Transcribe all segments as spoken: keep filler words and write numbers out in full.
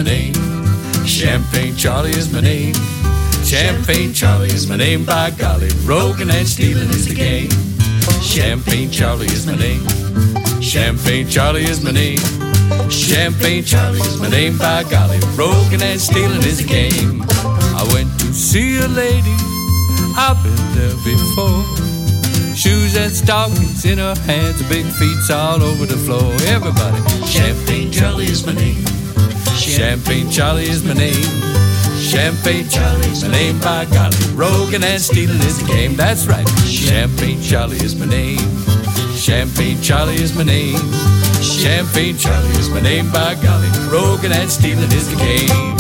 my name. Champagne Charlie is my name. Champagne Charlie is my name, by golly. Broken and stealing is the game. Champagne Charlie is my name. Champagne Charlie is my name. Champagne Charlie is my name, by golly. Broken and stealing is the game. I went to see a lady, I've been there before. Shoes and stockings in her hands, big feet all over the floor. Everybody, Champagne Charlie is my name. Champagne Charlie is my name. Champagne Charlie is my name, by golly. Broken and stealing is the game. That's right. Champagne Charlie is my name. Champagne Charlie is my name. Champagne Charlie is my name, by golly. Broken and stealing is the game.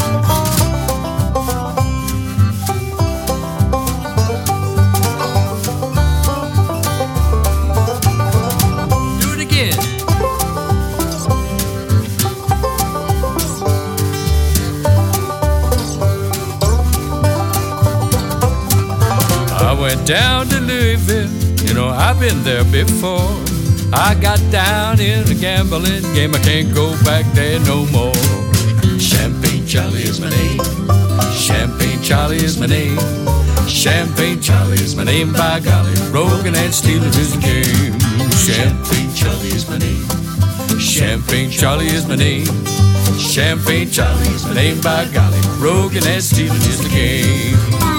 Went down to Louisville, you know I've been there before. I got down in a gambling game, I can't go back there no more. Champagne Charlie is my name. Champagne Charlie is my name. Champagne Charlie is my name, by golly. Broken and stealing is the game. Champagne Charlie is my name. Champagne Charlie is my name. Champagne Charlie is my name, by golly. Broken and stealing is the game.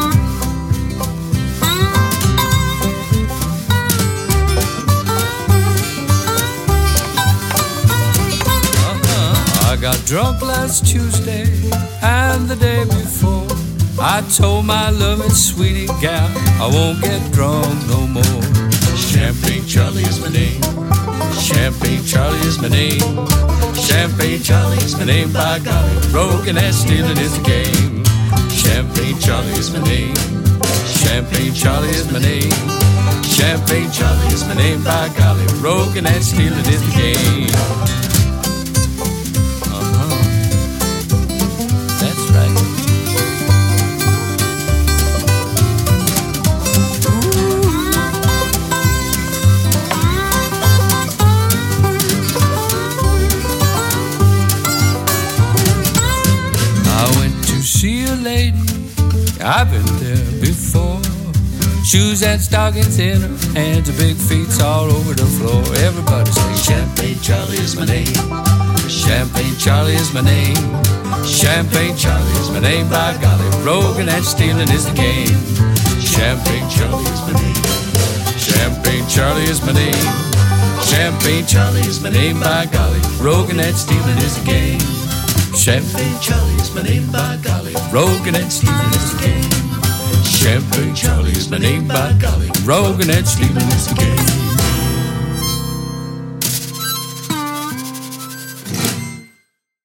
I got drunk last Tuesday and the day before. I told my loving sweetie gal I won't get drunk no more. Champagne Charlie is my name. Champagne Charlie is my name. Champagne Charlie is my name, by golly. Broken and stealing is the game. Champagne Charlie is my name. Champagne Charlie is my name. Champagne Charlie is my name, by golly. Broken and stealing is the game. See a lady, I've been there before. Shoes and stockings in her hands, big feet all over the floor. Everybody say Champagne Charlie is my name. Champagne Charlie is my name. Champagne Charlie is my name, by golly. Broken and stealing is the game. Champagne Charlie is my name. Champagne Charlie is my name. Champagne Charlie is my name, by golly. Broken and stealing is the game. Champagne Charlie is my name, by golly. Broken and stealing is the game. Champagne Charlie is my name, by golly. Broken and stealing is the game.